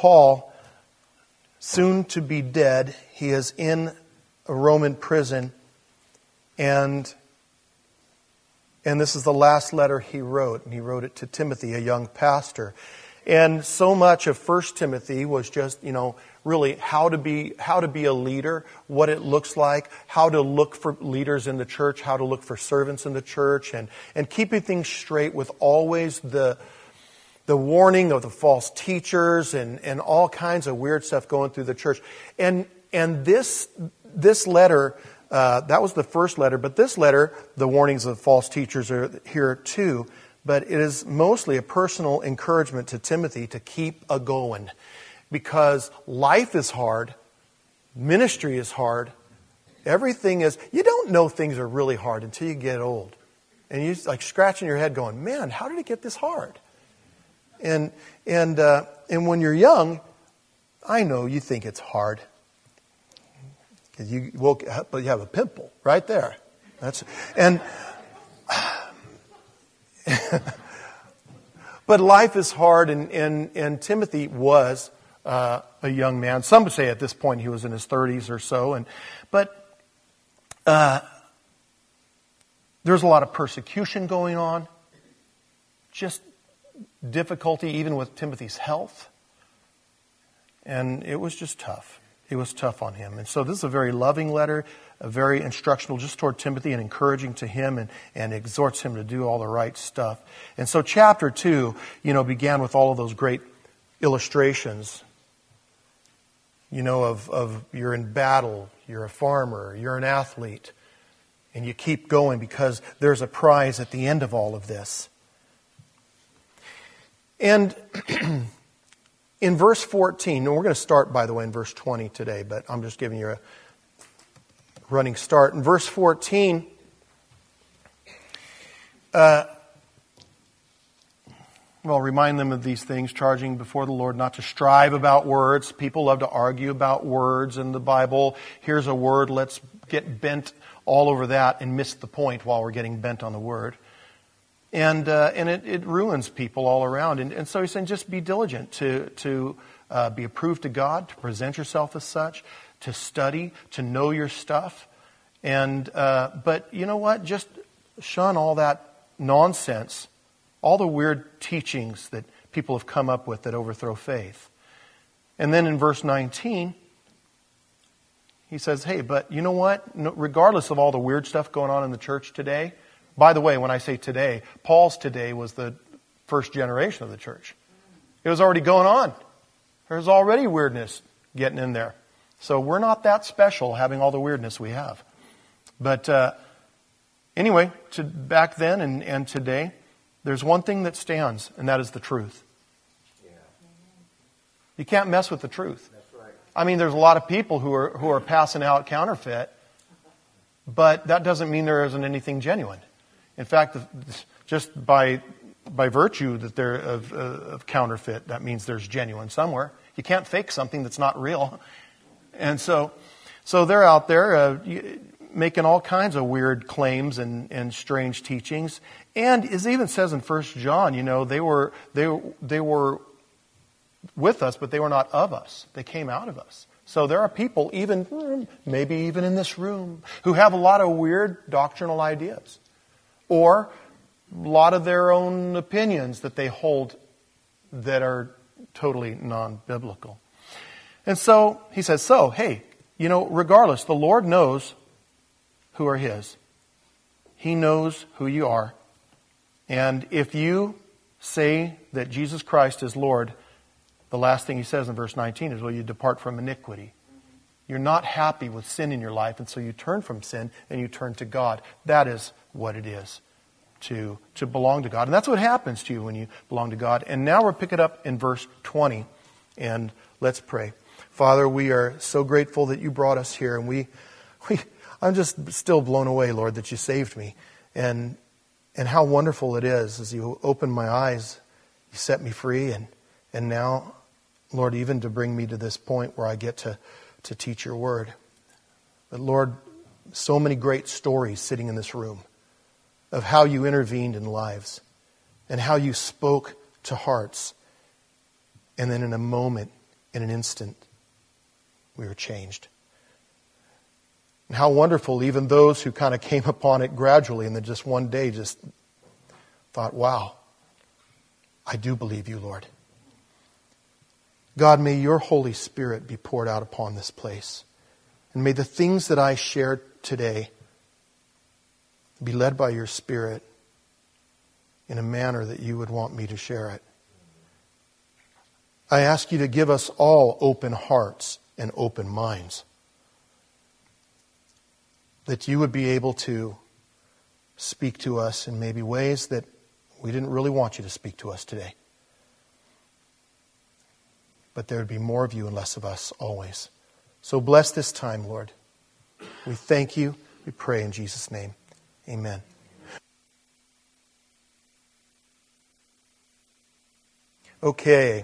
Paul, soon to be dead, he is in a Roman prison, and this is the last letter he wrote, and he wrote it to Timothy, a young pastor. And so much of 1 Timothy was just, really how to be a leader, what it looks like, how to look for leaders in the church, how to look for servants in the church, and keeping things straight with always the warning of the false teachers and all kinds of weird stuff going through the church. And this letter, that was the first letter, but this letter, the warnings of false teachers are here too. But it is mostly a personal encouragement to Timothy to keep a-going. Because life is hard, ministry is hard, everything is... You don't know things are really hard until you get old. And you're like scratching your head going, man, how did it get this hard? And when you're young, I know you think it's hard. Because you woke up, but you have a pimple right there. But life is hard, and Timothy was a young man. Some would say at this point he was in his 30s or so. But there's a lot of persecution going on. Just difficulty even with Timothy's health. And it was just tough. It was tough on him. And so this is a very loving letter, a very instructional just toward Timothy and encouraging to him and exhorts him to do all the right stuff. And so chapter 2, began with all of those great illustrations, of you're in battle, you're a farmer, you're an athlete, and you keep going because there's a prize at the end of all of this. And in verse 14, and we're going to start, by the way, in verse 20 today, but I'm just giving you a running start. In verse 14, remind them of these things, charging before the Lord not to strive about words. People love to argue about words in the Bible. Here's a word, let's get bent all over that and miss the point while we're getting bent on the word. And it ruins people all around. And so he's saying just be diligent to be approved to God, to present yourself as such, to study, to know your stuff. But you know what? Just shun all that nonsense, all the weird teachings that people have come up with that overthrow faith. And then in verse 19, he says, hey, but you know what? Regardless of all the weird stuff going on in the church today, by the way, when I say today, Paul's today was the first generation of the church. It was already going on. There's already weirdness getting in there. So we're not that special having all the weirdness we have. But anyway, back then and today, there's one thing that stands, and that is the truth. Yeah. You can't mess with the truth. That's right. I mean, there's a lot of people who are passing out counterfeit, but that doesn't mean there isn't anything genuine. In fact, just by virtue that they're of counterfeit, that means there's genuine somewhere. You can't fake something that's not real. And so they're out there making all kinds of weird claims and strange teachings. And as it even says in 1 John, they were with us, but they were not of us. They came out of us. So there are people, maybe even in this room, who have a lot of weird doctrinal ideas. Or a lot of their own opinions that they hold that are totally non-biblical. And so he says, hey, regardless, the Lord knows who are His. He knows who you are. And if you say that Jesus Christ is Lord, the last thing he says in verse 19 is, you depart from iniquity. You're not happy with sin in your life, and so you turn from sin and you turn to God. That is what it is to belong to God. And that's what happens to you when you belong to God. And now we'll pick it up in verse 20, and let's pray. Father, we are so grateful that you brought us here, and I'm just still blown away, Lord, that you saved me. And how wonderful it is as you opened my eyes, you set me free, and now, Lord, even to bring me to this point where I get to teach your word. But Lord, so many great stories sitting in this room of how you intervened in lives and how you spoke to hearts. And then in a moment, in an instant, we were changed. And how wonderful, even those who kind of came upon it gradually and then just one day just thought, wow, I do believe you, Lord. God, may your Holy Spirit be poured out upon this place. And may the things that I shared today be led by your Spirit in a manner that you would want me to share it. I ask you to give us all open hearts and open minds, that you would be able to speak to us in maybe ways that we didn't really want you to speak to us today. But there would be more of you and less of us always. So bless this time, Lord. We thank you. We pray in Jesus' name. Amen. Okay.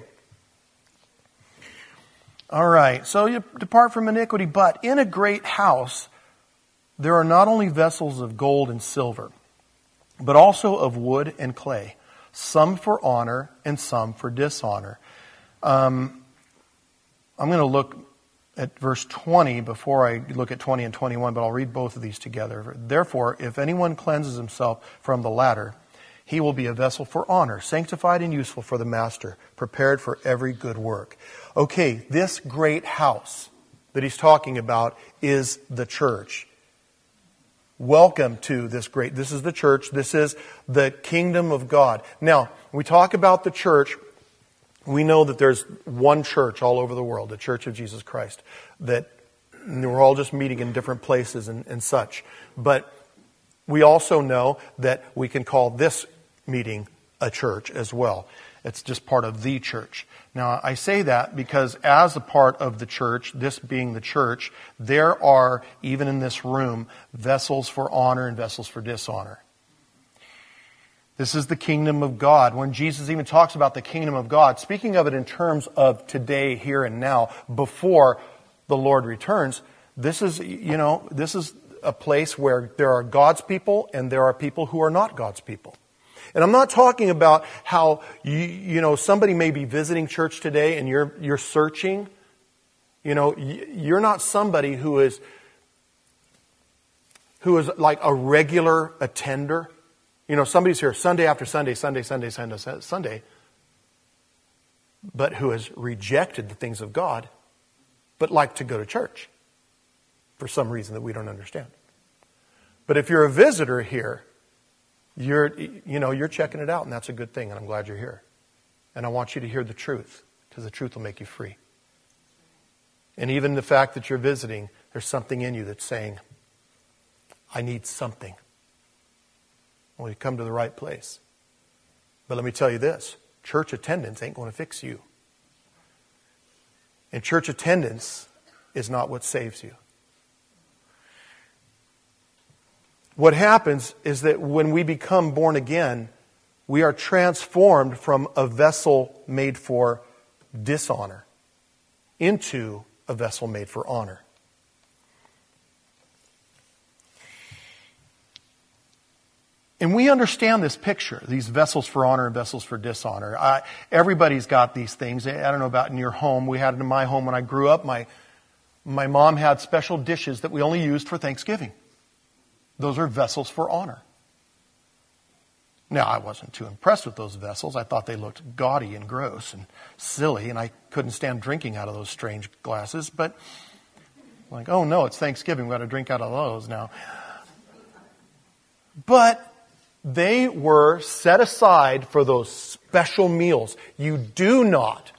All right. So you depart from iniquity, but in a great house there are not only vessels of gold and silver, but also of wood and clay, some for honor and some for dishonor. I'm going to look at verse 20 before I look at 20 and 21, but I'll read both of these together. Therefore, if anyone cleanses himself from the latter, he will be a vessel for honor, sanctified and useful for the master, prepared for every good work. Okay, this great house that he's talking about is the church. Welcome to this is the church. This is the kingdom of God. Now, when we talk about the church, we know that there's one church all over the world, the Church of Jesus Christ, that we're all just meeting in different places and such. But we also know that we can call this meeting a church as well. It's just part of the church. Now, I say that because as a part of the church, this being the church, there are, even in this room, vessels for honor and vessels for dishonor. This is the kingdom of God. When Jesus even talks about the kingdom of God, speaking of it in terms of today, here and now, before the Lord returns, this is a place where there are God's people and there are people who are not God's people. And I'm not talking about how somebody may be visiting church today and you're searching. You're not somebody who is like a regular attender. Somebody's here Sunday after Sunday, but who has rejected the things of God, but like to go to church for some reason that we don't understand. But if you're a visitor here, you're checking it out, and that's a good thing, and I'm glad you're here. And I want you to hear the truth, because the truth will make you free. And even the fact that you're visiting, there's something in you that's saying, I need something. Well, you come to the right place. But let me tell you this, church attendance ain't going to fix you. And church attendance is not what saves you. What happens is that when we become born again, we are transformed from a vessel made for dishonor into a vessel made for honor. And we understand this picture, these vessels for honor and vessels for dishonor. Everybody's got these things. I don't know about in your home. We had it in my home when I grew up. My mom had special dishes that we only used for Thanksgiving. Those are vessels for honor. Now, I wasn't too impressed with those vessels. I thought they looked gaudy and gross and silly, and I couldn't stand drinking out of those strange glasses. But, like, oh no, it's Thanksgiving. We've got to drink out of those now. But they were set aside for those special meals. You do not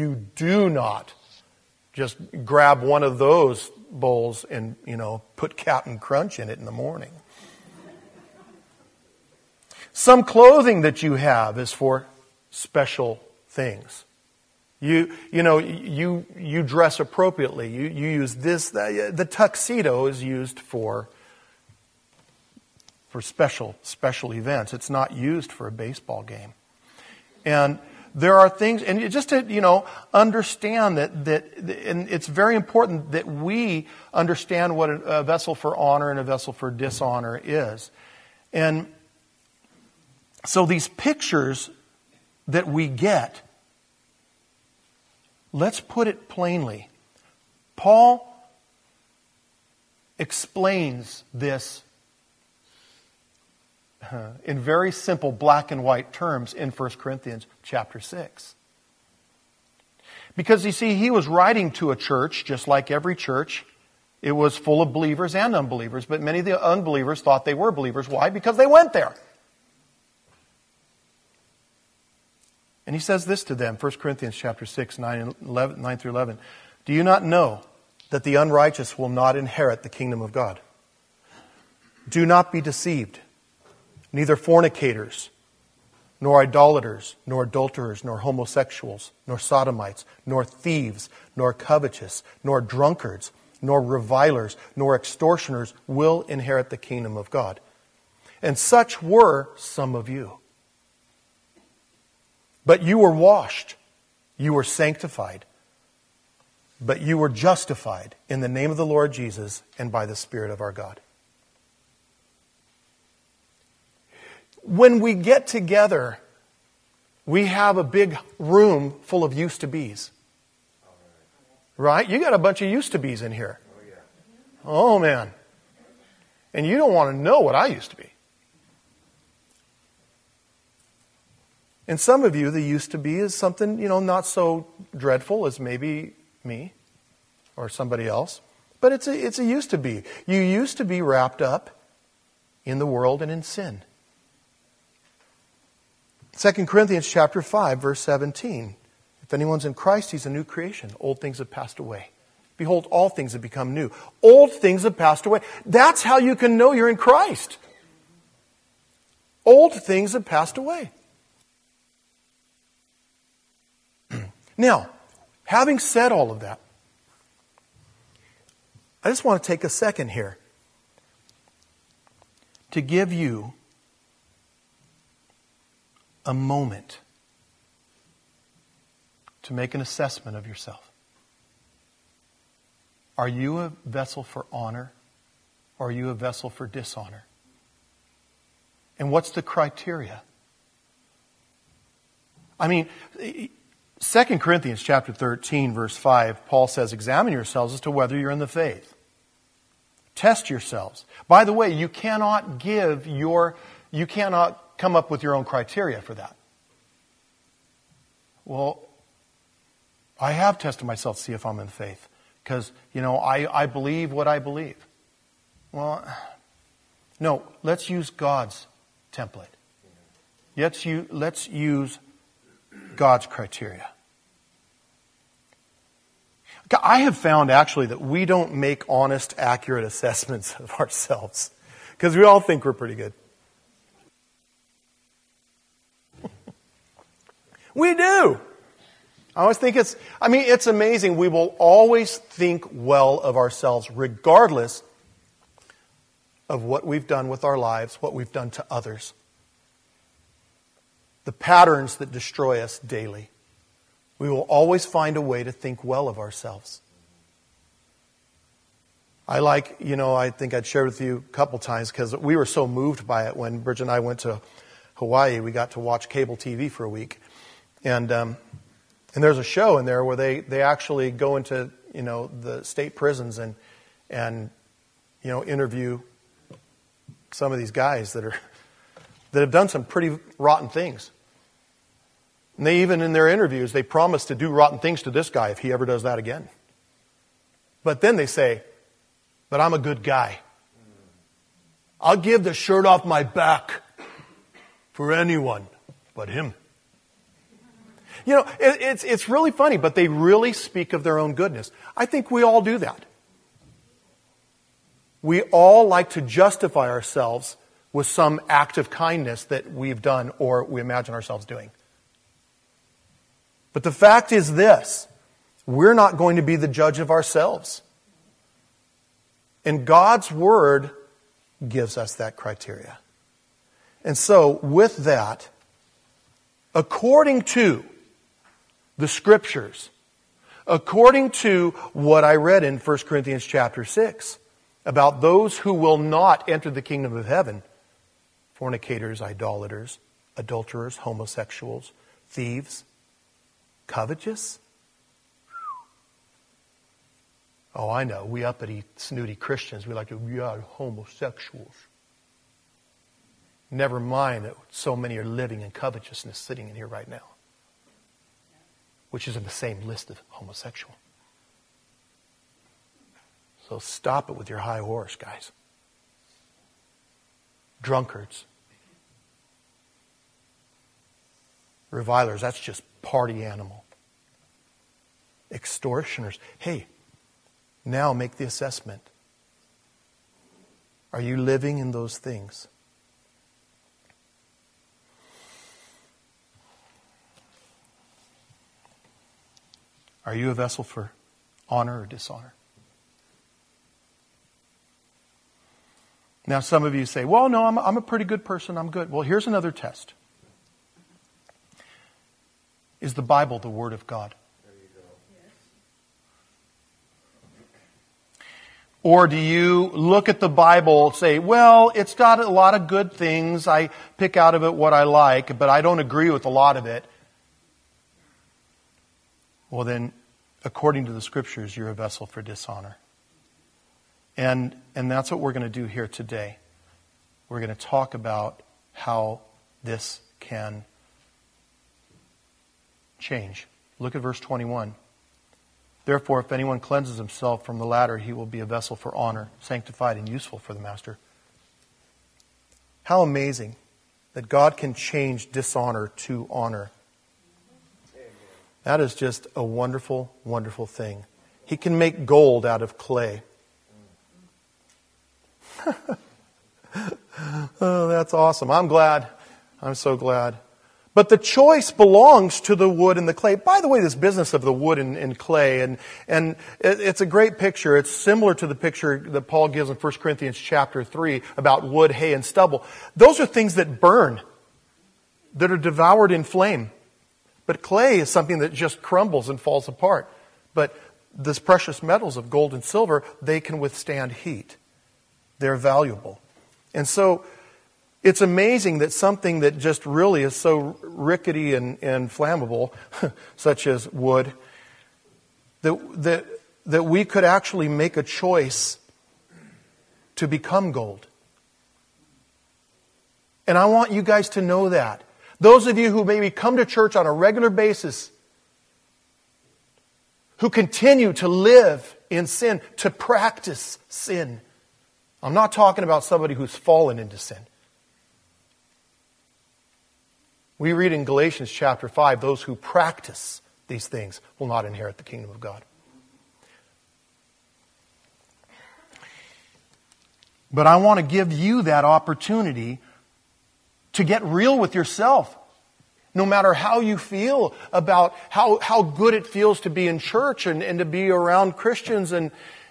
just grab one of those bowls and, put Captain Crunch in it in the morning. Some clothing that you have is for special things. You dress appropriately. You use this. The tuxedo is used for special events. It's not used for a baseball game. And there are things, and just to, understand that, and it's very important that we understand what a vessel for honor and a vessel for dishonor is. And so these pictures that we get let's put it plainly. Paul explains this in very simple black and white terms in 1 Corinthians chapter 6. Because you see, he was writing to a church, just like every church. It was full of believers and unbelievers, but many of the unbelievers thought they were believers. Why? Because they went there. And he says this to them, 1 Corinthians chapter 6, 9 through 11. Do you not know that the unrighteous will not inherit the kingdom of God? Do not be deceived. Neither fornicators, nor idolaters, nor adulterers, nor homosexuals, nor sodomites, nor thieves, nor covetous, nor drunkards, nor revilers, nor extortioners will inherit the kingdom of God. And such were some of you. But you were washed, you were sanctified, but you were justified in the name of the Lord Jesus and by the Spirit of our God. When we get together, we have a big room full of used-to-bes. Right? You got a bunch of used-to-bes in here. Oh, man. And you don't want to know what I used to be. And some of you, the used-to-be is something, not so dreadful as maybe me or somebody else. But it's a used-to-be. You used to be wrapped up in the world and in sin. 2 Corinthians chapter 5, verse 17. If anyone's in Christ, he's a new creation. Old things have passed away. Behold, all things have become new. Old things have passed away. That's how you can know you're in Christ. Old things have passed away. Now, having said all of that, I just want to take a second here to give you a moment to make an assessment of yourself. Are you a vessel for honor, or are you a vessel for dishonor? And what's the criteria? I mean, 2 Corinthians chapter 13, verse 5, Paul says, examine yourselves as to whether you're in the faith. Test yourselves. By the way, you cannot come up with your own criteria for that. Well, I have tested myself to see if I'm in the faith. Because, I believe what I believe. Well, no, let's use God's template. Let's use God's criteria. I have found actually that we don't make honest, accurate assessments of ourselves. Because we all think we're pretty good. We do. I always think it's amazing. We will always think well of ourselves regardless of what we've done with our lives, what we've done to others. The patterns that destroy us daily. We will always find a way to think well of ourselves. I think I'd shared with you a couple times because we were so moved by it when Bridget and I went to Hawaii. We got to watch cable TV for a week. And there's a show in there where they actually go into, the state prisons and interview some of these guys that have done some pretty rotten things. And they even in their interviews, they promise to do rotten things to this guy if he ever does that again. But then they say, but I'm a good guy. I'll give the shirt off my back for anyone but him. It's really funny, but they really speak of their own goodness. I think we all do that. We all like to justify ourselves with some act of kindness that we've done or we imagine ourselves doing. But the fact is this, we're not going to be the judge of ourselves. And God's Word gives us that criteria. And so, with that, according to the Scriptures, according to what I read in 1 Corinthians chapter 6, about those who will not enter the kingdom of heaven, fornicators, idolaters, adulterers, homosexuals, thieves, covetous, Oh, I know. We uppity, snooty Christians, we like to, yeah, homosexuals. Never mind that so many are living in covetousness sitting in here right now, which is in the same list of homosexual. So stop it with your high horse, guys. Drunkards. Revilers, that's just party animal. Extortioners. Hey, now make the assessment. Are you living in those things? Are you a vessel for honor or dishonor? Now some of you say, well, no, I'm a pretty good person. I'm good. Well, here's another test. Is the Bible the Word of God? There you go. Yes. Or do you look at the Bible and say, well, it's got a lot of good things. I pick out of it what I like, but I don't agree with a lot of it. Well, then, according to the Scriptures, you're a vessel for dishonor. And that's what we're going to do here today. We're going to talk about how this can change. Look at verse 21. Therefore, if anyone cleanses himself from the latter, he will be a vessel for honor, sanctified and useful for the master. How amazing that God can change dishonor to honor. That is just a wonderful, wonderful thing. He can make gold out of clay. Oh, that's awesome. I'm glad. I'm so glad. But the choice belongs to the wood and the clay. By the way, this business of the wood and clay, and it's a great picture. It's similar to the picture that Paul gives in 1 Corinthians chapter 3 about wood, hay, and stubble. Those are things that burn, that are devoured in flame. But clay is something that just crumbles and falls apart. But these precious metals of gold and silver, they can withstand heat. They're valuable. And so it's amazing that something that just really is so rickety and flammable, such as wood, that we could actually make a choice to become gold. And I want you guys to know that. Those of you who maybe come to church on a regular basis, who continue to live in sin, to practice sin. I'm not talking about somebody who's fallen into sin. We read in Galatians chapter 5, those who practice these things will not inherit the kingdom of God. But I want to give you that opportunity to get real with yourself. No matter how you feel about how good it feels to be in church and to be around Christians and,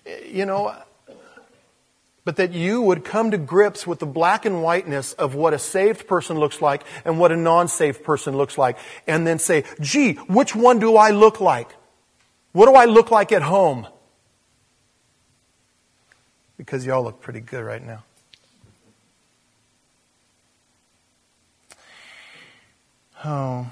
but that you would come to grips with the black and whiteness of what a saved person looks like and what a non-saved person looks like. And then say, gee, which one do I look like? What do I look like at home? Because y'all look pretty good right now. Oh.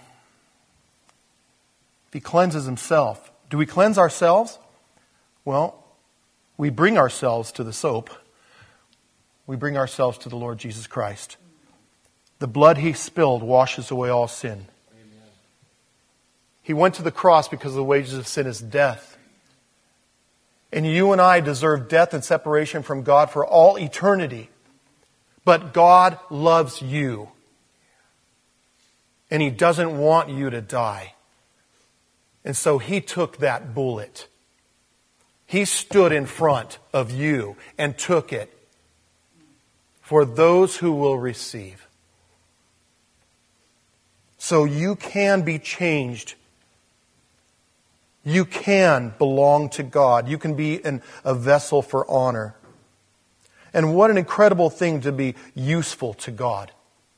If he cleanses himself. Do we cleanse ourselves? Well, we bring ourselves to the soap. We bring ourselves to the Lord Jesus Christ. The blood he spilled washes away all sin. Amen. He went to the cross because the wages of sin is death. And you and I deserve death and separation from God for all eternity. But God loves you. And he doesn't want you to die. And so he took that bullet. He stood in front of you and took it for those who will receive. So you can be changed. You can belong to God. You can be a vessel for honor. And what an incredible thing to be useful to God.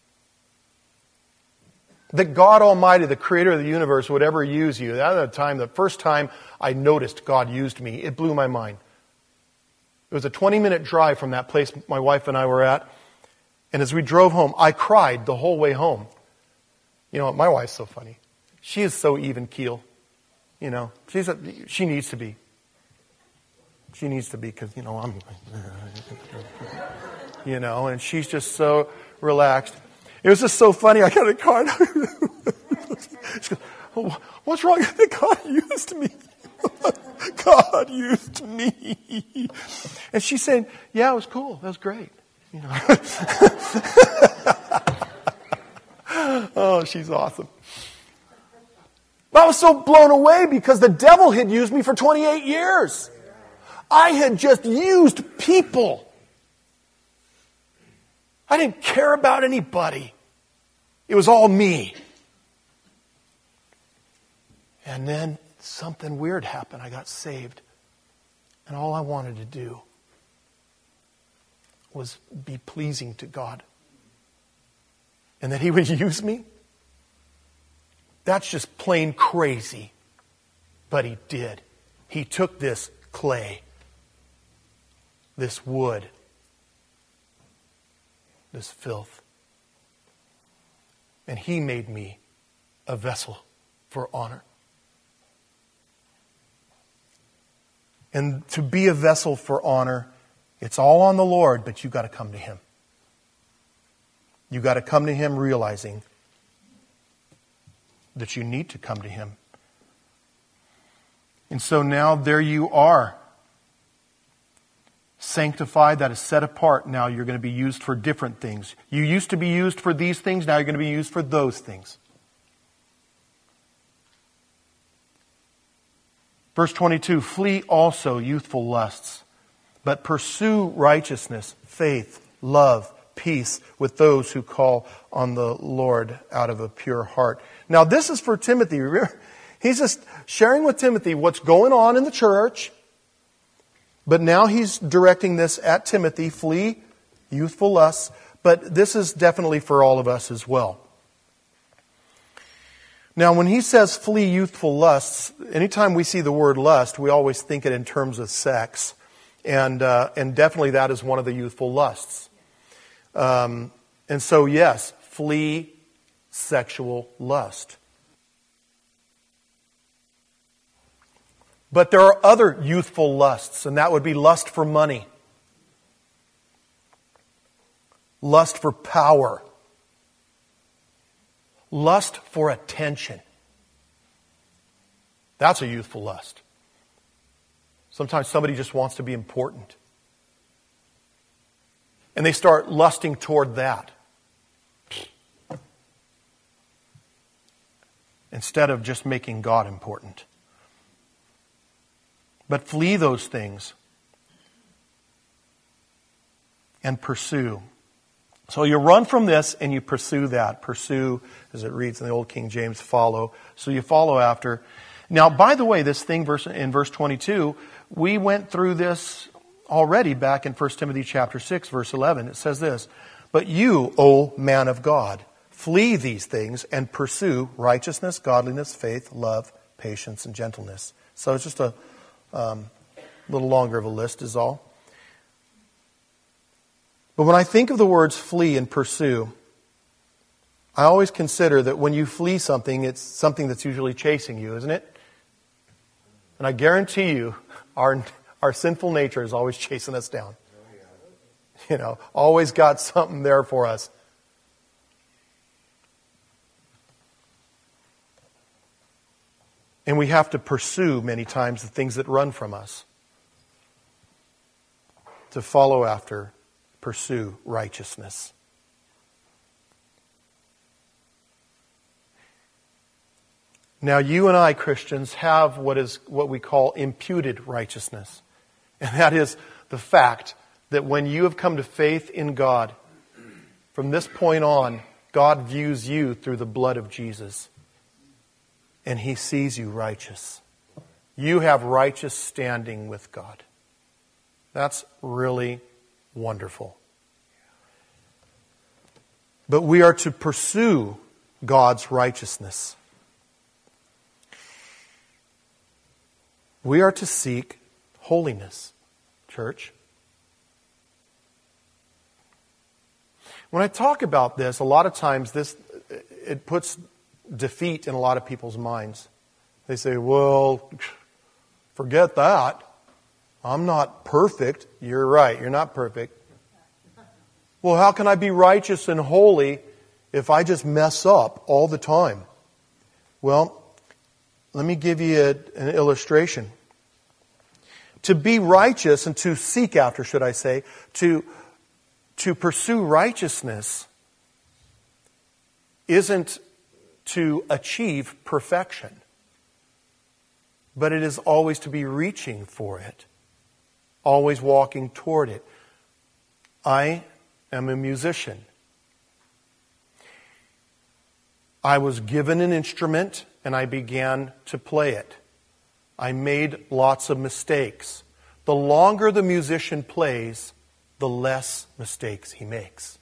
That God Almighty, the creator of the universe, would ever use you. The first time I noticed God used me, it blew my mind. It was a 20-minute drive from that place my wife and I were at. And as we drove home, I cried the whole way home. You know, my wife's so funny. She is so even keel. You know, she needs to be. She needs to be, because, I'm, and she's just so relaxed. It was just so funny. I got a card. She goes, "Oh, what's wrong?" I think God used me. God used me. And she's saying, "Yeah, it was cool. That was great." Oh, she's awesome. I was so blown away because the devil had used me for 28 years. I had just used people. I didn't care about anybody. It was all me. And then something weird happened. I got saved. And all I wanted to do was be pleasing to God. And that He would use me? That's just plain crazy. But He did. He took this clay, this wood, this filth, and He made me a vessel for honor. And to be a vessel for honor, it's all on the Lord, but you've got to come to Him. You've got to come to Him realizing that you need to come to Him. And so now there you are. Sanctified, that is set apart. Now you're going to be used for different things. You used to be used for these things, now you're going to be used for those things. Verse 22, "Flee also youthful lusts, but pursue righteousness, faith, love, peace with those who call on the Lord out of a pure heart." Now this is for Timothy. He's just sharing with Timothy what's going on in the church. But now he's directing this at Timothy. Flee youthful lusts. But this is definitely for all of us as well. Now when he says flee youthful lusts, anytime we see the word lust, we always think it in terms of sex. And definitely that is one of the youthful lusts. And so, yes, flee sexual lust. But there are other youthful lusts, and that would be lust for money, lust for power, lust for attention. That's a youthful lust. Sometimes somebody just wants to be important. And they start lusting toward that. Instead of just making God important. But flee those things. And pursue. So you run from this and you pursue that. Pursue, as it reads in the Old King James, follow. So you follow after. Now, by the way, this thing in verse 22, we went through this already back in 1 Timothy chapter 6, verse 11. It says this, "But you, O man of God, flee these things and pursue righteousness, godliness, faith, love, patience, and gentleness." So it's just a little longer of a list is all. But when I think of the words flee and pursue, I always consider that when you flee something, it's something that's usually chasing you, isn't it? And I guarantee you, our sinful nature is always chasing us down. Always got something there for us. And we have to pursue many times the things that run from us. To follow after, pursue righteousness. Now you and I, Christians, have what we call imputed righteousness. And that is the fact that when you have come to faith in God, from this point on, God views you through the blood of Jesus. And He sees you righteous. You have righteous standing with God. That's really wonderful. But we are to pursue God's righteousness. We are to seek holiness, church. When I talk about this, a lot of times it puts defeat in a lot of people's minds. They say, well, forget that. I'm not perfect. You're right, you're not perfect. Well, how can I be righteous and holy if I just mess up all the time? Well, let me give you an illustration. To be righteous and to seek after, should I say, to pursue righteousness isn't to achieve perfection, but it is always to be reaching for it, always walking toward it. I am a musician. I was given an instrument and I began to play it. I made lots of mistakes. The longer the musician plays, the less mistakes he makes.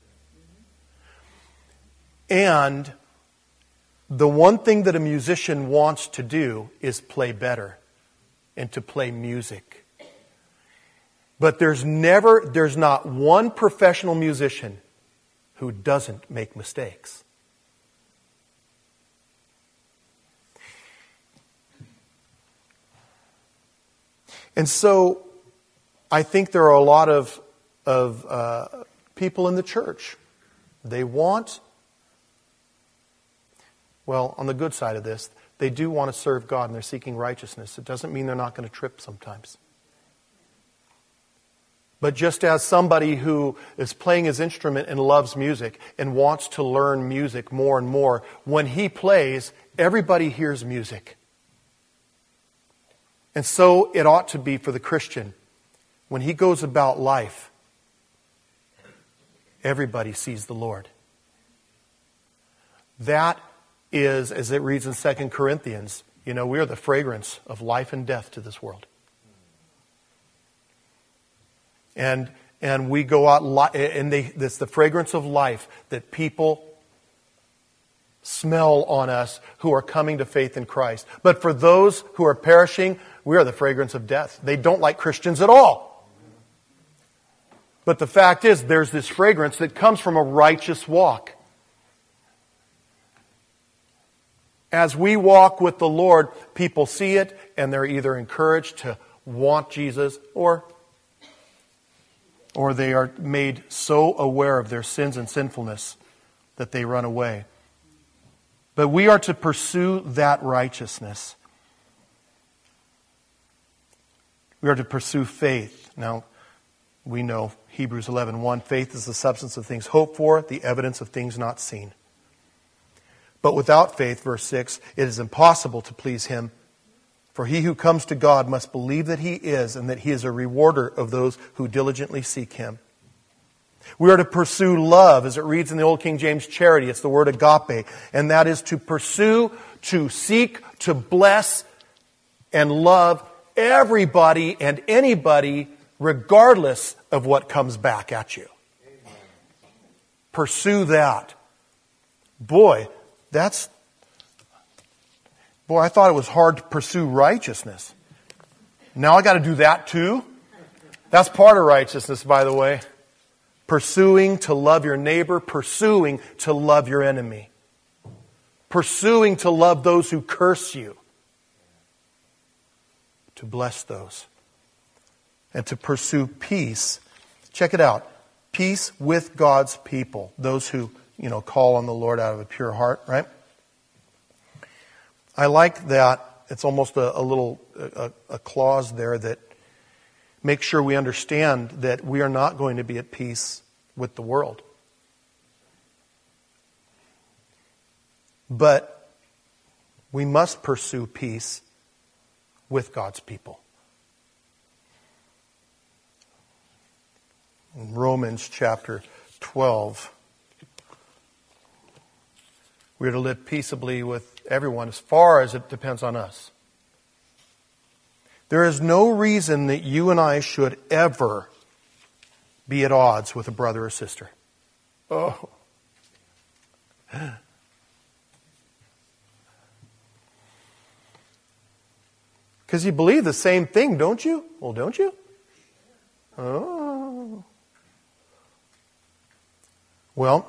And the one thing that a musician wants to do is play better and to play music. But there's not one professional musician who doesn't make mistakes. And so I think there are a lot of people in the church. They want, well, on the good side of this, they do want to serve God and they're seeking righteousness. It doesn't mean they're not going to trip sometimes. But just as somebody who is playing his instrument and loves music and wants to learn music more and more, when he plays, everybody hears music. And so it ought to be for the Christian. When he goes about life, everybody sees the Lord. That is, as it reads in 2 Corinthians, we are the fragrance of life and death to this world. And we go out, and it's the fragrance of life that people smell on us who are coming to faith in Christ. But for those who are perishing, we are the fragrance of death. They don't like Christians at all. But the fact is, there's this fragrance that comes from a righteous walk. As we walk with the Lord, people see it, and they're either encouraged to want Jesus, or they are made so aware of their sins and sinfulness that they run away. But we are to pursue that righteousness. We are to pursue faith. Now, we know Hebrews 11:1, faith is the substance of things hoped for, the evidence of things not seen. But without faith, verse 6, it is impossible to please Him. For he who comes to God must believe that He is, and that He is a rewarder of those who diligently seek Him. We are to pursue love, as it reads in the Old King James charity. It's the word agape. And that is to pursue, to seek, to bless, and love everybody and anybody, regardless of what comes back at you. Amen. Pursue that. Boy, I thought it was hard to pursue righteousness. Now I got to do that too? That's part of righteousness, by the way. Pursuing to love your neighbor, pursuing to love your enemy. Pursuing to love those who curse you. To bless those. And to pursue peace. Check it out. Peace with God's people. Those who, call on the Lord out of a pure heart, right? I like that. It's almost a little clause there that makes sure we understand that we are not going to be at peace with the world. But we must pursue peace with God's people. In Romans chapter 12, we are to live peaceably with everyone as far as it depends on us. There is no reason that you and I should ever be at odds with a brother or sister. Oh. Because you believe the same thing, don't you? Well, don't you? Oh. Well,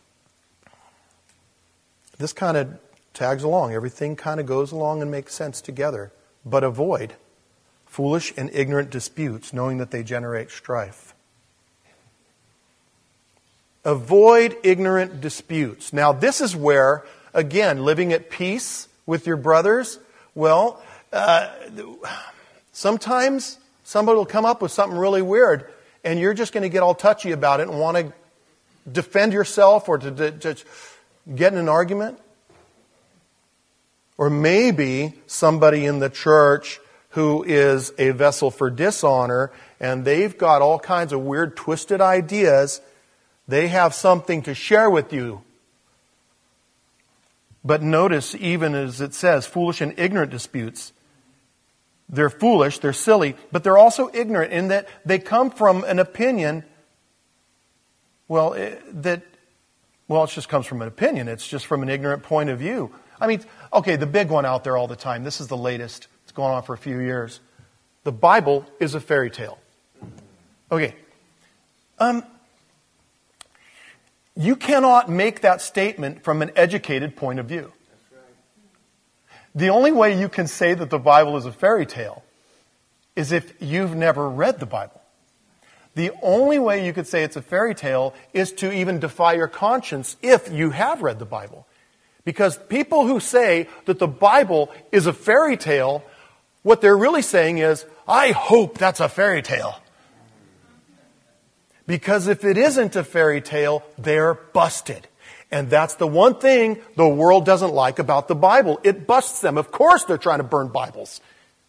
this kind of tags along. Everything kind of goes along and makes sense together. But avoid Foolish and ignorant disputes, knowing that they generate strife. Avoid ignorant disputes. Now, this is where, again, living at peace with your brothers, well, sometimes somebody will come up with something really weird, and you're just going to get all touchy about it and want to defend yourself or to get in an argument. Or maybe somebody in the church who is a vessel for dishonor, and they've got all kinds of weird, twisted ideas. They have something to share with you. But notice, even as it says, foolish and ignorant disputes. They're foolish, they're silly, but they're also ignorant in that they come from an opinion, it just comes from an opinion. It's just from an ignorant point of view. I mean, okay, the big one out there all the time. This is the latest. It's going on for a few years. The Bible is a fairy tale. Okay. You cannot make that statement from an educated point of view. The only way you can say that the Bible is a fairy tale is if you've never read the Bible. The only way you could say it's a fairy tale is to even defy your conscience if you have read the Bible. Because people who say that the Bible is a fairy tale, what they're really saying is, I hope that's a fairy tale. Because if it isn't a fairy tale, they're busted. And that's the one thing the world doesn't like about the Bible. It busts them. Of course they're trying to burn Bibles.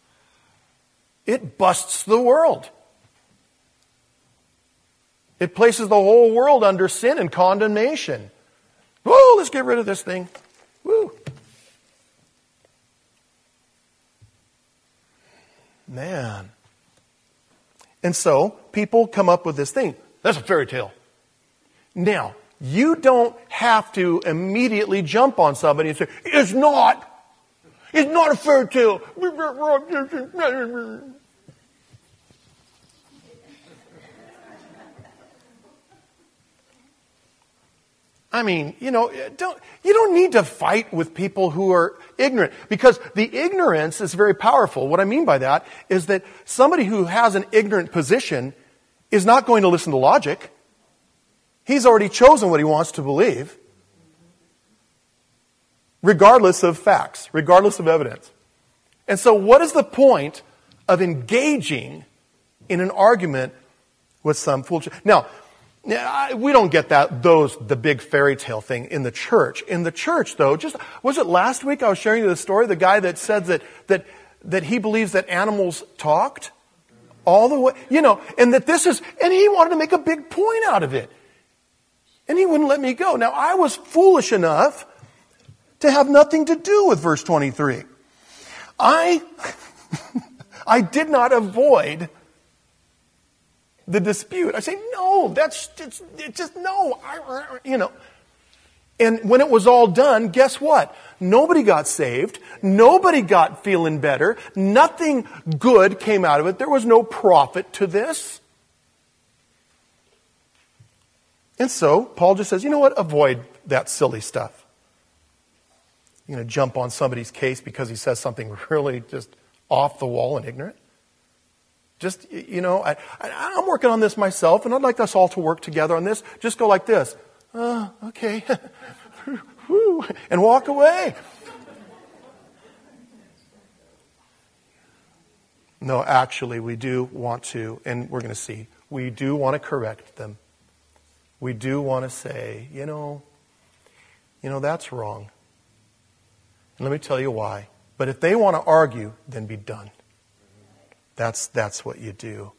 It busts the world. It places the whole world under sin and condemnation. Whoa, let's get rid of this thing. Woo. Man. And so, people come up with this thing. That's a fairy tale. Now, you don't have to immediately jump on somebody and say, It's not a fairy tale. I mean, you don't need to fight with people who are ignorant, because the ignorance is very powerful. What I mean by that is that somebody who has an ignorant position is not going to listen to logic. He's already chosen what he wants to believe, regardless of facts, regardless of evidence. And so what is the point of engaging in an argument with some fool? Now, we don't get the big fairy tale thing in the church. In the church, though, was it last week I was sharing you the story, the guy that said that he believes that animals talked all the way, and and he wanted to make a big point out of it. And he wouldn't let me go. Now, I was foolish enough to have nothing to do with verse 23. I did not avoid the dispute. I say, no, that's just no. And when it was all done, guess what? Nobody got saved. Nobody got feeling better. Nothing good came out of it. There was no profit to this. And so, Paul just says, you know what? Avoid that silly stuff. You're going to jump on somebody's case because he says something really just off the wall and ignorant. Just, I'm working on this myself, and I'd like us all to work together on this. Just go like this. Okay. And walk away. No, actually, we do want to, and we're going to see, we do want to correct them. We do want to say, that's wrong. And let me tell you why. But if they want to argue, then be done. That's what you do.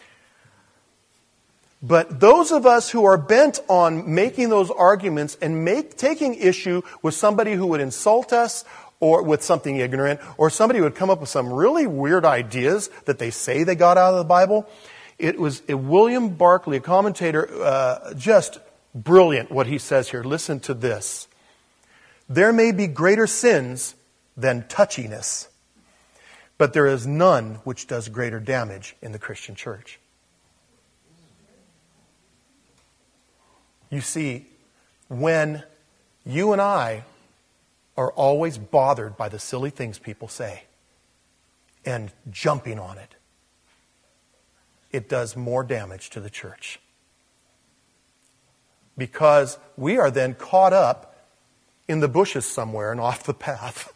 But those of us who are bent on making those arguments and taking issue with somebody who would insult us, or with something ignorant, or somebody who would come up with some really weird ideas that they say they got out of the Bible, it was William Barclay, a commentator, just brilliant what he says here. Listen to this. There may be greater sins than touchiness, but there is none which does greater damage in the Christian church. You see, when you and I are always bothered by the silly things people say and jumping on it it does more damage to the church. Because we are then caught up in the bushes somewhere and off the path.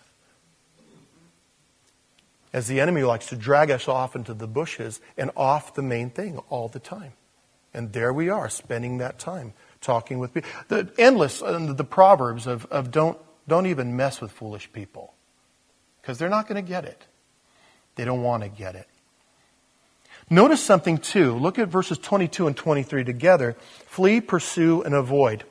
As the enemy likes to drag us off into the bushes and off the main thing all the time. And there we are, spending that time talking with people. The Proverbs of don't even mess with foolish people. Because they're not going to get it. They don't want to get it. Notice something too. Look at verses 22 and 23 together. Flee, pursue, and avoid.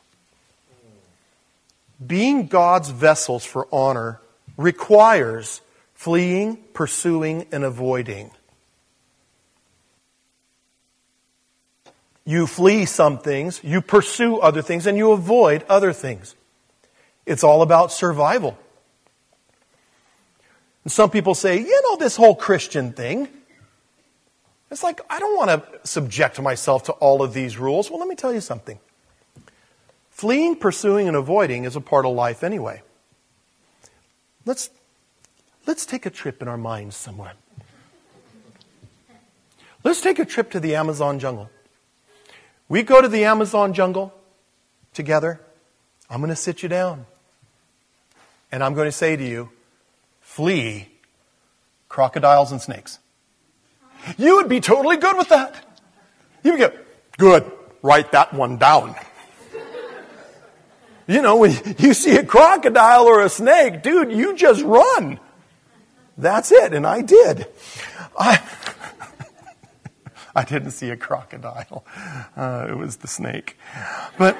Being God's vessels for honor requires fleeing, pursuing, and avoiding. You flee some things, you pursue other things, and you avoid other things. It's all about survival. And some people say, this whole Christian thing, it's like, I don't want to subject myself to all of these rules. Well, let me tell you something. Fleeing, pursuing, and avoiding is a part of life anyway. Let's take a trip in our minds somewhere. Let's take a trip to the Amazon jungle. We go to the Amazon jungle together. I'm going to sit you down. And I'm going to say to you, flee crocodiles and snakes. You would be totally good with that. You would go, good, write that one down. When you see a crocodile or a snake, dude, you just run. That's it, and I did. I didn't see a crocodile. It was the snake. But,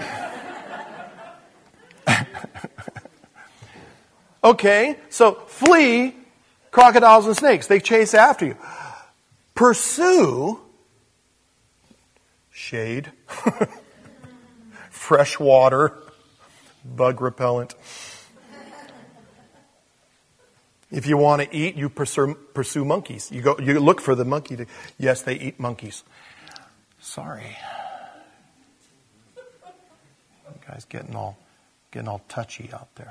okay, so flee crocodiles and snakes. They chase after you. Pursue shade, fresh water, bug repellent. If you want to eat, you pursue monkeys. You look for the monkey. Yes, they eat monkeys. Sorry, you guys getting all touchy out there.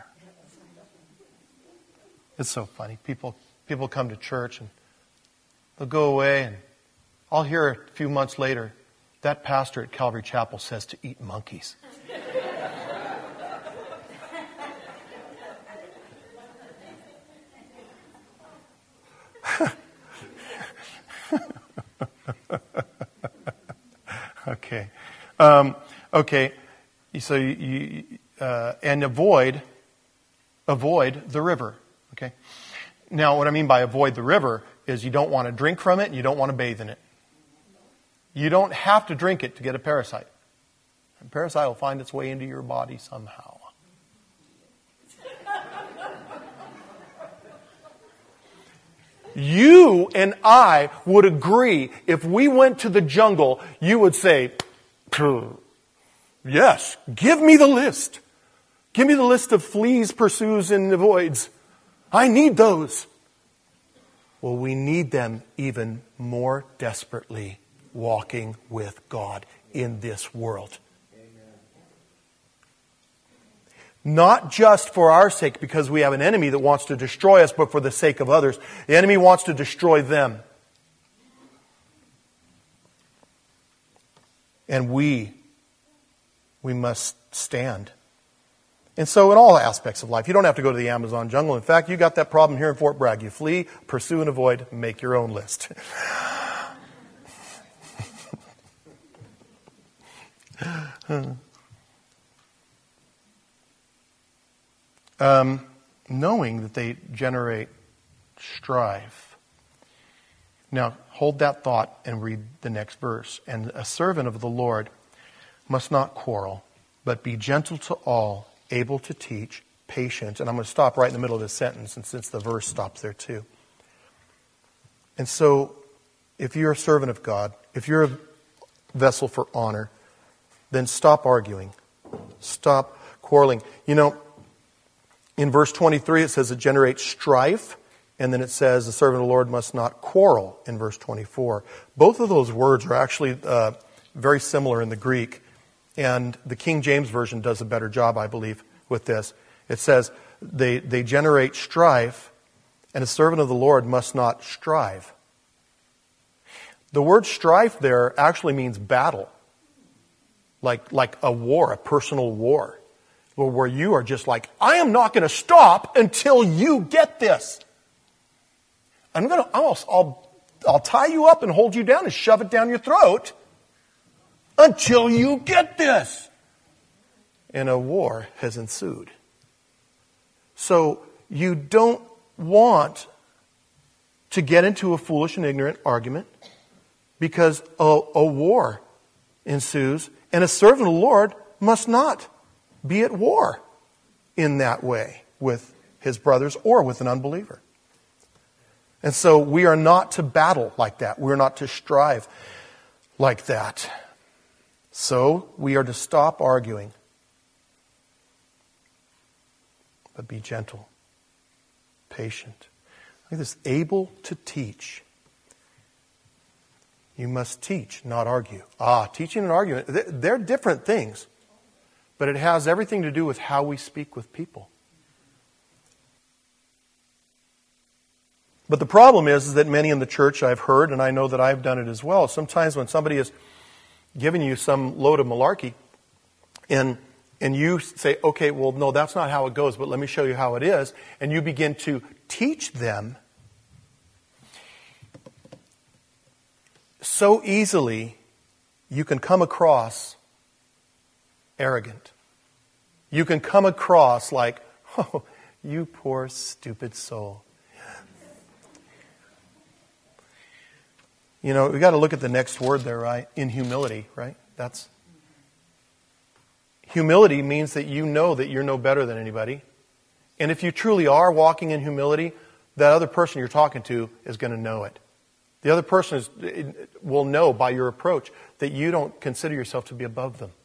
It's so funny. People come to church and they'll go away, and I'll hear a few months later that pastor at Calvary Chapel says to eat monkeys. Okay. Okay. So and avoid the river. Okay. Now, what I mean by avoid the river is you don't want to drink from it and you don't want to bathe in it. You don't have to drink it to get a parasite. A parasite will find its way into your body somehow. You and I would agree if we went to the jungle, you would say, yes, give me the list. Give me the list of fleas, pursues, and avoids. I need those. Well, we need them even more desperately walking with God in this world. Not just for our sake, because we have an enemy that wants to destroy us, but for the sake of others. The enemy wants to destroy them. And we must stand. And so in all aspects of life, you don't have to go to the Amazon jungle. In fact, you got that problem here in Fort Bragg. You flee, pursue, and avoid. Make your own list. Knowing that they generate strife. Now, hold that thought and read the next verse. And a servant of the Lord must not quarrel, but be gentle to all, able to teach, patient. And I'm going to stop right in the middle of this sentence, and since the verse stops there too. And so, if you're a servant of God, if you're a vessel for honor, then stop arguing. Stop quarreling. In verse 23, it says it generates strife. And then it says the servant of the Lord must not quarrel in verse 24. Both of those words are actually very similar in the Greek. And the King James Version does a better job, I believe, with this. It says they generate strife, and a servant of the Lord must not strive. The word strife there actually means battle. Like a war, a personal war. Where you are just like, I am not going to stop until you get this. I'll tie you up and hold you down and shove it down your throat until you get this. And a war has ensued. So you don't want to get into a foolish and ignorant argument because a war ensues, and a servant of the Lord must not be at war in that way with his brothers or with an unbeliever. And so we are not to battle like that. We're not to strive like that. So we are to stop arguing. But be gentle, patient. Like this, able to teach. You must teach, not argue. Teaching and arguing, they're different things. But it has everything to do with how we speak with people. But the problem is that many in the church I've heard, and I know that I've done it as well, sometimes when somebody is giving you some load of malarkey, and you say, okay, well, no, that's not how it goes, but let me show you how it is, and you begin to teach them, so easily you can come across arrogant. You can come across like, oh, you poor stupid soul. You know, we got to look at the next word there, right? In humility, right? Humility means that you know that you're no better than anybody. And if you truly are walking in humility, that other person you're talking to is going to know it. The other person will know by your approach that you don't consider yourself to be above them.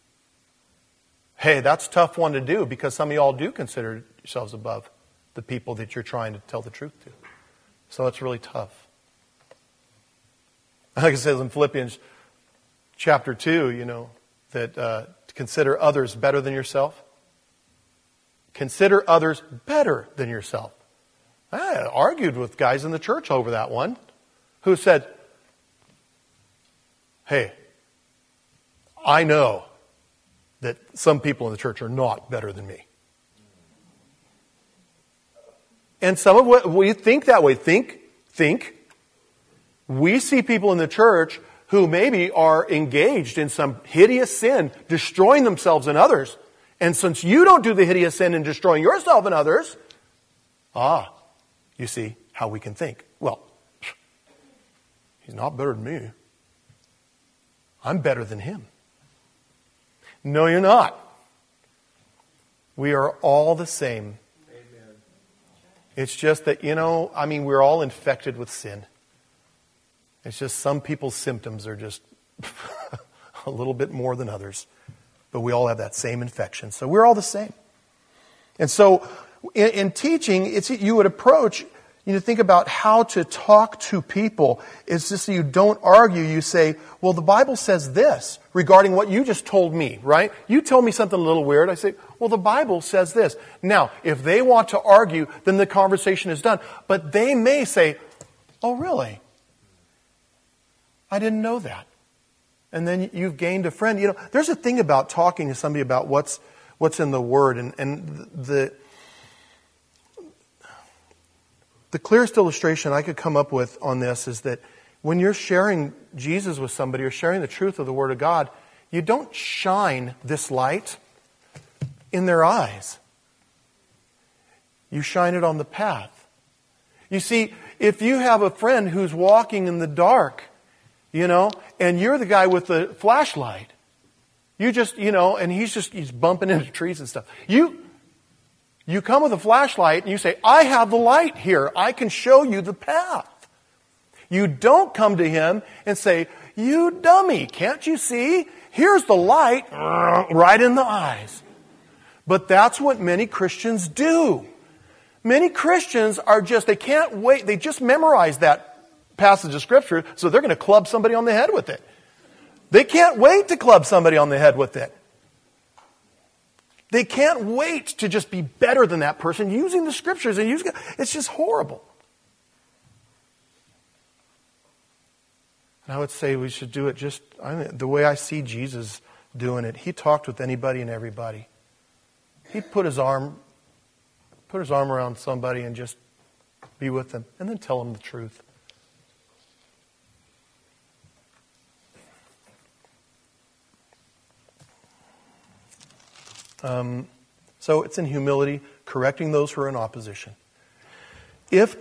Hey, that's a tough one to do because some of y'all do consider yourselves above the people that you're trying to tell the truth to. So it's really tough. Like it says in Philippians chapter 2, you know, that to consider others better than yourself. Consider others better than yourself. I argued with guys in the church over that one who said, hey, I know that some people in the church are not better than me. And some of what we think that way, think. We see people in the church who maybe are engaged in some hideous sin, destroying themselves and others. And since you don't do the hideous sin in destroying yourself and others, you see how we can think. Well, he's not better than me. I'm better than him. No, you're not. We are all the same. Amen. It's just that, we're all infected with sin. It's just some people's symptoms are just a little bit more than others. But we all have that same infection. So we're all the same. And so in teaching, you would approach, think about how to talk to people. It's just so you don't argue. You say, well, the Bible says this regarding what you just told me, right? You told me something a little weird. I say, well, the Bible says this. Now, if they want to argue, then the conversation is done. But they may say, oh, really? I didn't know that. And then you've gained a friend. There's a thing about talking to somebody about what's in the Word. And the clearest illustration I could come up with on this is that when you're sharing Jesus with somebody or sharing the truth of the Word of God, you don't shine this light in their eyes. You shine it on the path. You see, if you have a friend who's walking in the dark, and you're the guy with the flashlight, you just, and he's bumping into trees and stuff. You come with a flashlight and you say, I have the light here. I can show you the path. You don't come to him and say, you dummy, can't you see? Here's the light right in the eyes. But that's what many Christians do. Many Christians they can't wait. They just memorize that passage of Scripture, so they're going to club somebody on the head with it. They can't wait to club somebody on the head with it. They can't wait to just be better than that person using the Scriptures and it's just horrible. And I would say we should do it the way I see Jesus doing it. He talked with anybody and everybody. He'd put his arm around somebody and just be with them, and then tell them the truth. So it's in humility, correcting those who are in opposition. If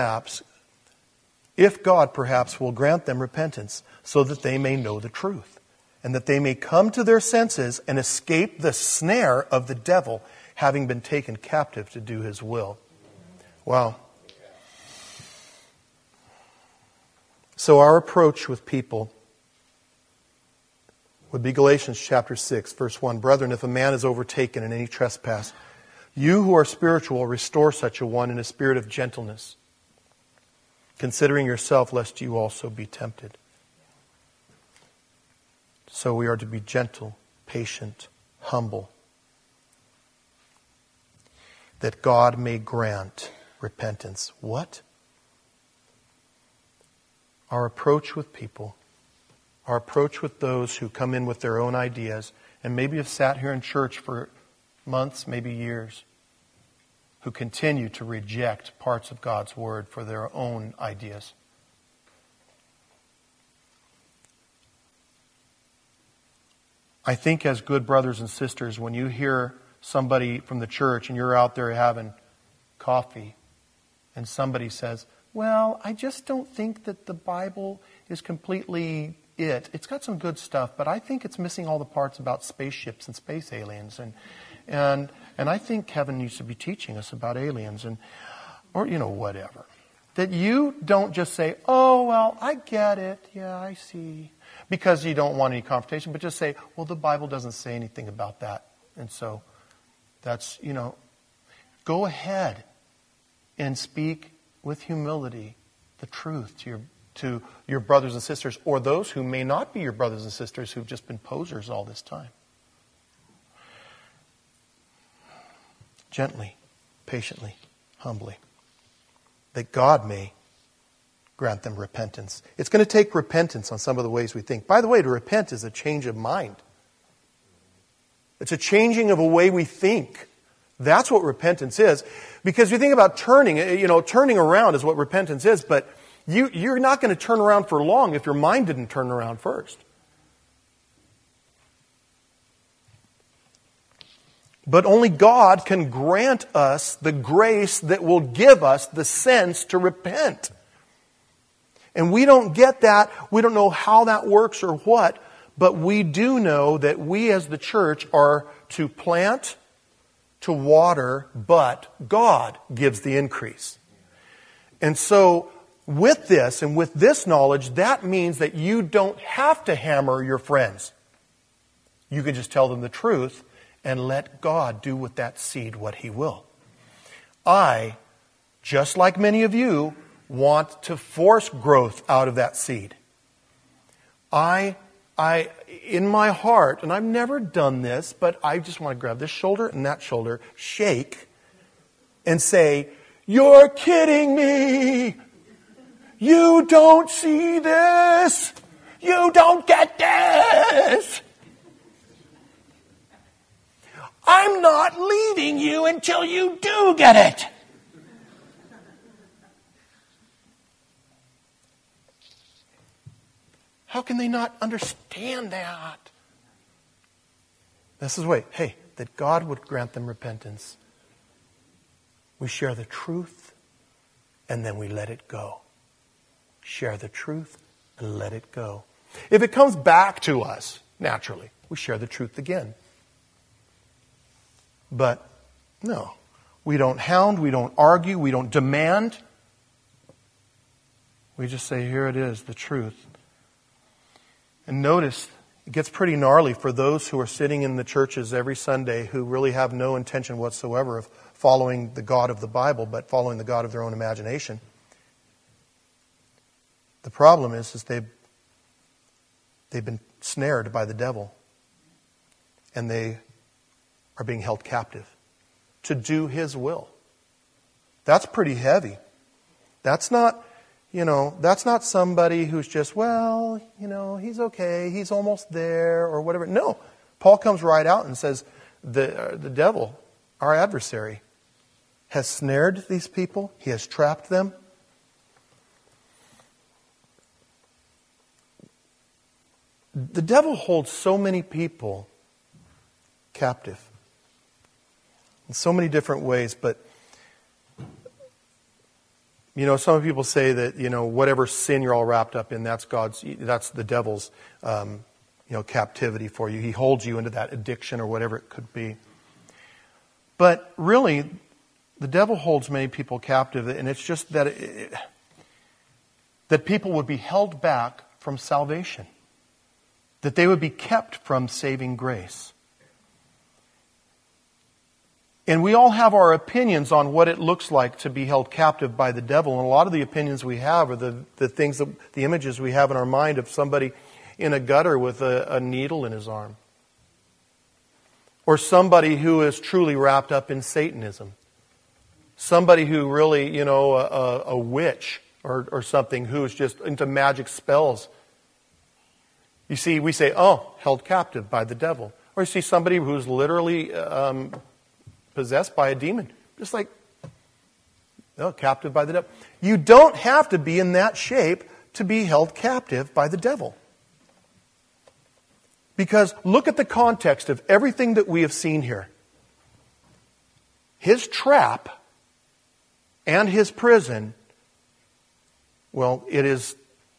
God perhaps will grant them repentance, so that they may know the truth, and that they may come to their senses and escape the snare of the devil, having been taken captive to do his will. Wow. So our approach with people would be Galatians chapter 6, verse 1. Brethren, if a man is overtaken in any trespass, you who are spiritual, restore such a one in a spirit of gentleness, considering yourself, lest you also be tempted. So we are to be gentle, patient, humble, that God may grant repentance. What? Our approach with people, our approach with those who come in with their own ideas, and maybe have sat here in church for months, maybe years, who continue to reject parts of God's Word for their own ideas. I think as good brothers and sisters, when you hear somebody from the church and you're out there having coffee and somebody says, well, I just don't think that the Bible is completely it. It's got some good stuff, but I think it's missing all the parts about spaceships and space aliens. And I think Kevin needs to be teaching us about aliens or whatever. That you don't just say, oh, well, I get it. Yeah, I see. Because you don't want any confrontation, but just say, well, the Bible doesn't say anything about that. And so that's, go ahead and speak with humility the truth to your brothers and sisters, or those who may not be your brothers and sisters who've just been posers all this time. Gently, patiently, humbly, that God may grant them repentance. It's going to take repentance on some of the ways we think. By the way, to repent is a change of mind. It's a changing of a way we think. That's what repentance is. Because you think about turning around is what repentance is, but you're not going to turn around for long if your mind didn't turn around first. But only God can grant us the grace that will give us the sense to repent. And we don't get that. We don't know how that works or what. But we do know that we as the church are to plant, to water, but God gives the increase. And so with this and with this knowledge, that means that you don't have to hammer your friends. You can just tell them the truth and let God do with that seed what He will. I, just like many of you, want to force growth out of that seed. I, in my heart, and I've never done this, but I just want to grab this shoulder and that shoulder, shake, and say, you're kidding me! You don't see this! You don't get this! I'm not leaving you until you do get it! How can they not understand that? This is the way. Hey, that God would grant them repentance. We share the truth, and then we let it go. Share the truth, and let it go. If it comes back to us, naturally, we share the truth again. But, no. We don't hound, we don't argue, we don't demand. We just say, here it is, the truth. And notice, it gets pretty gnarly for those who are sitting in the churches every Sunday who really have no intention whatsoever of following the God of the Bible, but following the God of their own imagination. The problem is they've been snared by the devil. And they are being held captive to do his will. That's pretty heavy. That's not, that's not somebody who's just, he's okay, he's almost there, or whatever. No. Paul comes right out and says, the devil, our adversary, has snared these people. He has trapped them. The devil holds so many people captive in so many different ways, but some people say that, whatever sin you're all wrapped up in, that's the devil's, captivity for you. He holds you into that addiction or whatever it could be. But really, the devil holds many people captive, and it's just that that people would be held back from salvation, that they would be kept from saving grace. And we all have our opinions on what it looks like to be held captive by the devil. And a lot of the opinions we have are the things, the images we have in our mind of somebody in a gutter with a needle in his arm. Or somebody who is truly wrapped up in Satanism. Somebody who really, a witch or something who is just into magic spells. You see, we say, held captive by the devil. Or you see somebody who's literally possessed by a demon. Just like, captive by the devil. You don't have to be in that shape to be held captive by the devil. Because look at the context of everything that we have seen here. His trap and his prison, it is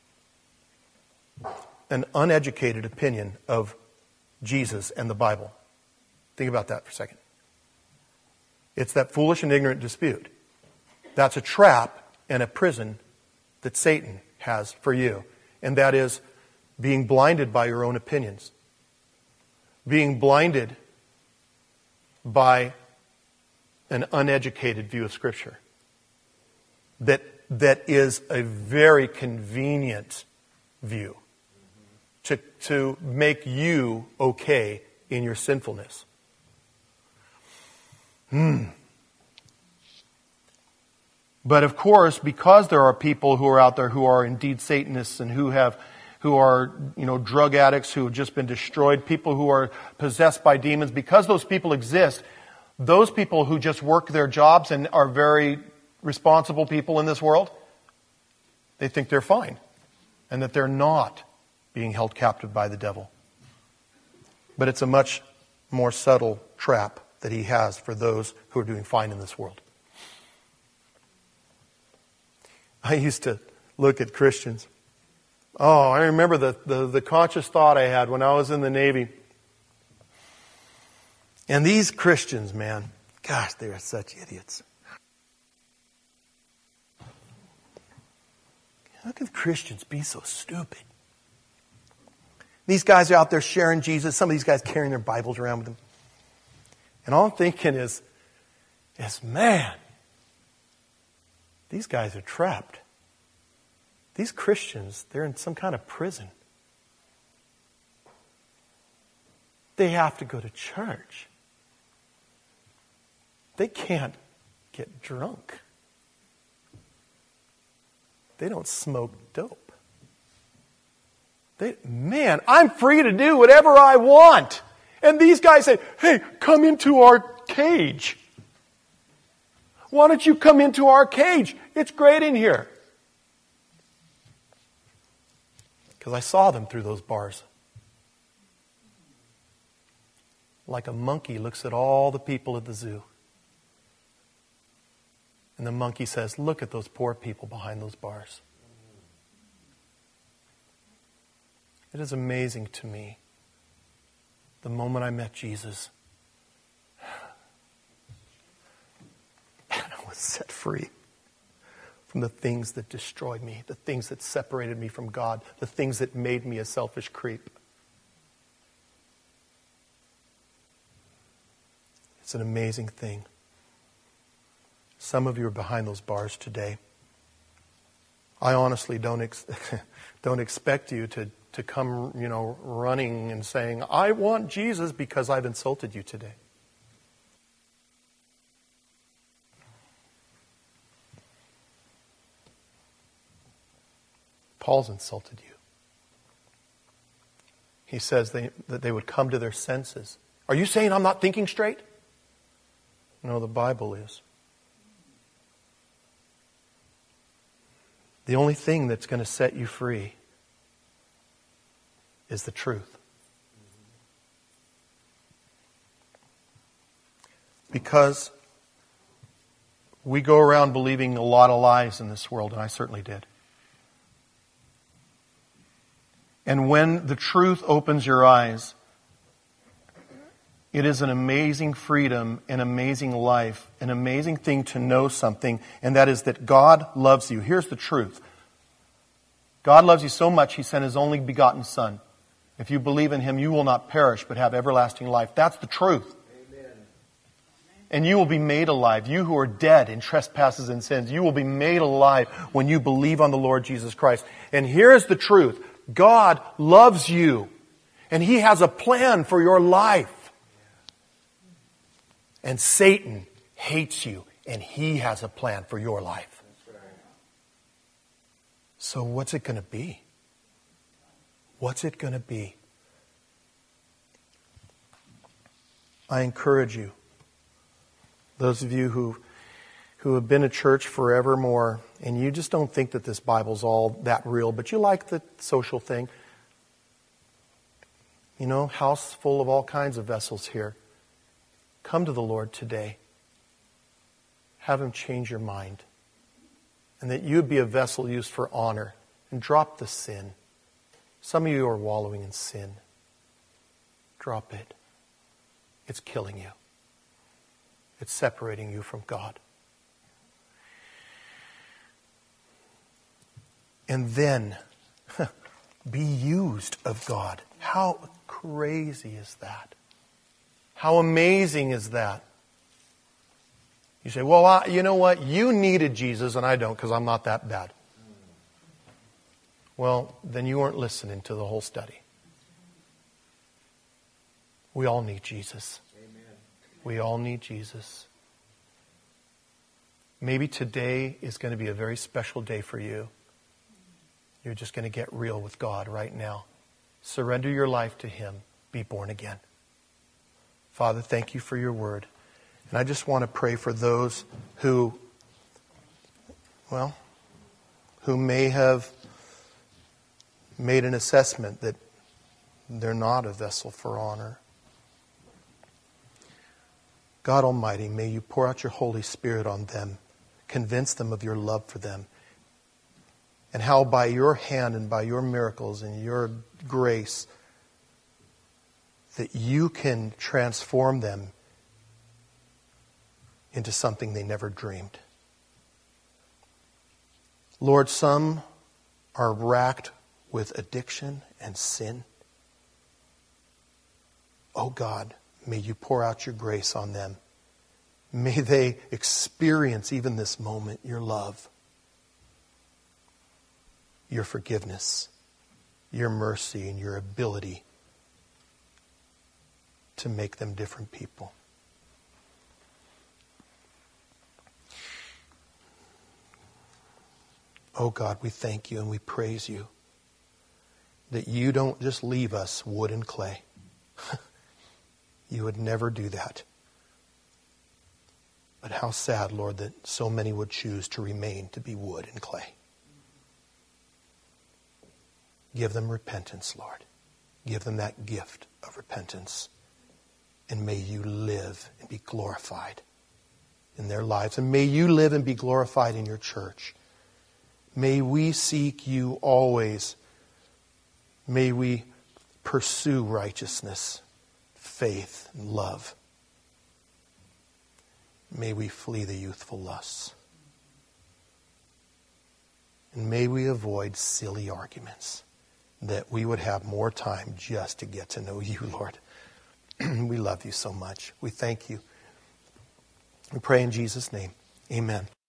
an uneducated opinion of Jesus and the Bible. Think about that for a second. It's that foolish and ignorant dispute. That's a trap and a prison that Satan has for you. And that is being blinded by your own opinions. Being blinded by an uneducated view of Scripture. That is a very convenient view to make you okay in your sinfulness. But of course, because there are people who are out there who are indeed Satanists and who are drug addicts who have just been destroyed, people who are possessed by demons, because those people exist, those people who just work their jobs and are very responsible people in this world, they think they're fine and that they're not being held captive by the devil. But it's a much more subtle trap that he has for those who are doing fine in this world. I used to look at Christians. I remember the conscious thought I had when I was in the Navy. And these Christians, man, gosh, they are such idiots. How can Christians be so stupid? These guys are out there sharing Jesus. Some of these guys carrying their Bibles around with them. And all I'm thinking is, man, these guys are trapped. These Christians, they're in some kind of prison. They have to go to church. They can't get drunk. They don't smoke dope. I'm free to do whatever I want. And these guys say, hey, come into our cage. Why don't you come into our cage? It's great in here. Because I saw them through those bars. Like a monkey looks at all the people at the zoo. And the monkey says, look at those poor people behind those bars. It is amazing to me. The moment I met Jesus, and I was set free from the things that destroyed me, the things that separated me from God, the things that made me a selfish creep. It's an amazing thing. Some of you are behind those bars today. I honestly don't expect you to come, running and saying, I want Jesus, because I've insulted you today. Paul's insulted you. He says that they would come to their senses. Are you saying I'm not thinking straight? No, the Bible is. The only thing that's going to set you free is the truth. Because we go around believing a lot of lies in this world, and I certainly did. And when the truth opens your eyes, it is an amazing freedom, an amazing life, an amazing thing to know something, and that is that God loves you. Here's the truth. God loves you so much, He sent His only begotten Son. If you believe in Him, you will not perish, but have everlasting life. That's the truth. Amen. And you will be made alive. You who are dead in trespasses and sins, you will be made alive when you believe on the Lord Jesus Christ. And here's the truth. God loves you, and He has a plan for your life. And Satan hates you, and he has a plan for your life. That's right. So what's it going to be? What's it going to be? I encourage you, those of you who have been at church forevermore, and you just don't think that this Bible's all that real, but you like the social thing. You know, house full of all kinds of vessels here. Come to the Lord today. Have Him change your mind. And that you would be a vessel used for honor. And drop the sin. Some of you are wallowing in sin. Drop it. It's killing you. It's separating you from God. And then be used of God. How crazy is that? How amazing is that? You say, well, you know what? You needed Jesus and I don't because I'm not that bad. Well, then you weren't listening to the whole study. We all need Jesus. Amen. We all need Jesus. Maybe today is going to be a very special day for you. You're just going to get real with God right now. Surrender your life to Him. Be born again. Father, thank you for your word. And I just want to pray for those who may have made an assessment that they're not a vessel for honor. God Almighty, may you pour out your Holy Spirit on them. Convince them of your love for them. And how by your hand and by your miracles and your grace that you can transform them into something they never dreamed. Lord, some are racked with addiction and sin. Oh God, may you pour out your grace on them. May they experience even this moment your love, your forgiveness, your mercy, and your ability to make them different people. Oh God, we thank you and we praise you that you don't just leave us wood and clay. You would never do that. But how sad, Lord, that so many would choose to remain to be wood and clay. Give them repentance, Lord. Give them that gift of repentance. And may you live and be glorified in their lives. And may you live and be glorified in your church. May we seek you always. May we pursue righteousness, faith, and love. May we flee the youthful lusts. And may we avoid silly arguments, that we would have more time just to get to know you, Lord. We love you so much. We thank you. We pray in Jesus' name. Amen.